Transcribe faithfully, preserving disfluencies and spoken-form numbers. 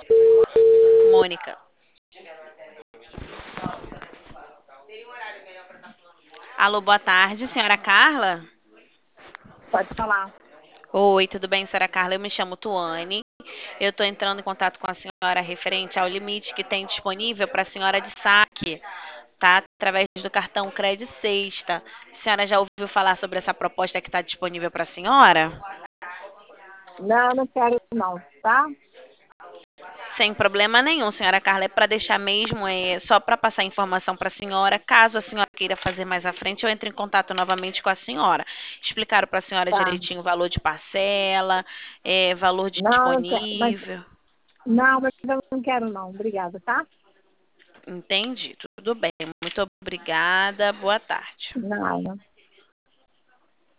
Mônica. Alô, boa tarde, senhora Carla? Pode falar. Oi, tudo bem, senhora Carla? Eu me chamo Tuane. Eu estou entrando em contato com a senhora referente ao limite que tem disponível para a senhora de saque, tá? Através do cartão Cred Sexta. A senhora já ouviu falar sobre essa proposta que está disponível para a senhora? Não, não quero não, tá? Sem problema nenhum, senhora Carla. É para deixar mesmo, é só para passar informação para a senhora. Caso a senhora queira fazer mais à frente, eu entro em contato novamente com a senhora. Explicaram para a senhora Tá. direitinho o valor de parcela, é, valor Não, não quero, mas disponível. não, mas eu não quero não. Obrigada, tá? Entendi. Tudo bem. Muito obrigada. Boa tarde. Nada.